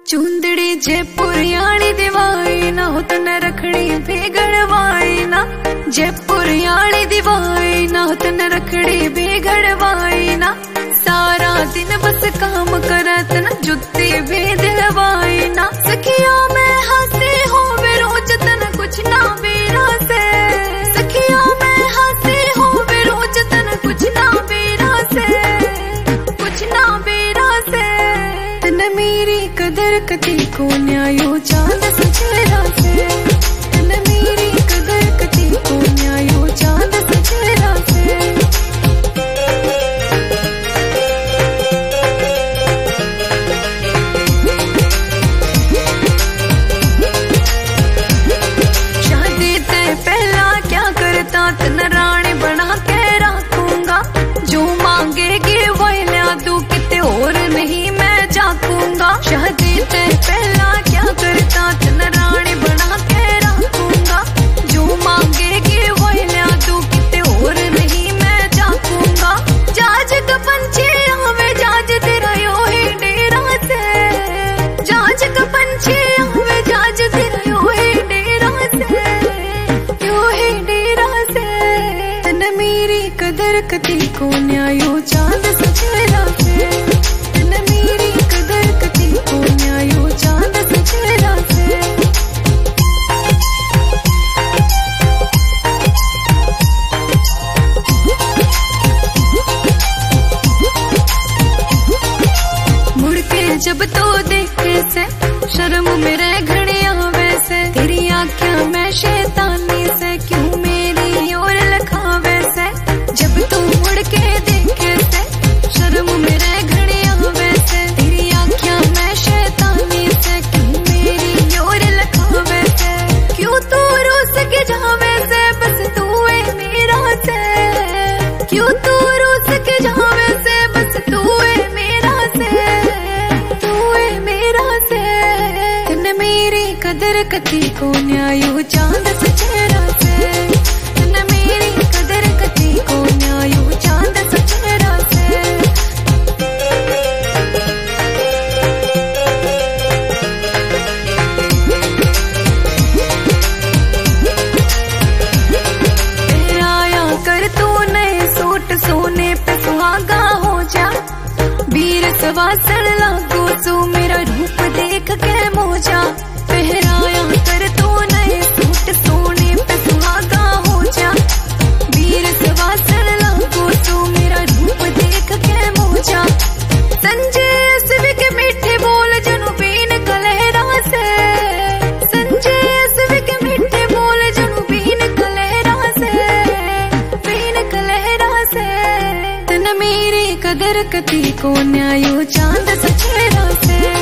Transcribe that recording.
चूंदड़ी जयपुरियाणी दिवाई ना हो तन रखड़ी बेगड़वाई ना। जयपुरियाणी दिवाई ना हो तन रखड़ी बेगड़वाई ना। सारा दिन बस काम करत न जुत्ती बेदलवाई ना। सखिया में हंसी हो वे रोज तन कुछ ना बेरा से। सखिया में हंसी हो वे रोज तन कुछ ना बेरा से। कुछ ना बेरा से तन मेरी कदर कती को न्यायो चांद सचेरा से। तन मेरी कदर कती को न्यायो चांद सचेरा से। शादी ते पहला क्या करता तन रानी बना के रखूंगा। जो मांगेगी वही ला दूं किते और नहीं मैं जाकूंगा। शादी ते पहला क्या करता तन रानी बना के रखूंगा। जो मांगेगी वही ला दूं किते और नहीं मैं जाकूंगा। जाज का पंछी आवे जाज तेरा यो ही डेरा से। जाज का पंछी आवे जाज तेरा यो ही डेरा से। यो ही डेरा से तन मेरी कदर कती को न्यायो चांद सचेरा से। तन मेरी कदर कती को न्यायो चांद सचेरा से। मुड़ के जब तो देखे से शर्म मेरे घड़िया वैसे। तेरी आँखें में शैतानी से क्यों मेरी ओर लखावे से। जब तू मुड़ के देखे से शर्म मेरे घड़िया वैसे। तेरी आँखें में शैतानी से क्यों मेरी ओर लखावे से। क्यों तू रूस के जावे से बस तू है मेरा से। क्यों तू रूस के जावे से बस तू है मेरा से। तू है मेरा से तन मेरी कदर कती को न्यायो चांद सचेरा से। तन मेरी कदर कती को न्यायो चांद सचेरा से। पहराया कर तू नए सूट सोने पे सुहागा हो जा। वीर सवासर लागो सो मेरा रूप देख के मोजा। पहराया कर तू नए सूट सोने पे सुहागा हो जा। वीर सवासर लागो सो मेरा रूप देख के मोजा। संजय असवी के मीठे बोल जनु बीन कलहरा से। संजय असवी के मीठे बोल जनु बीन कलहरा से। बीन कलहरा से तन मेरी कदर कती को न्यायो चांद सचेरा से।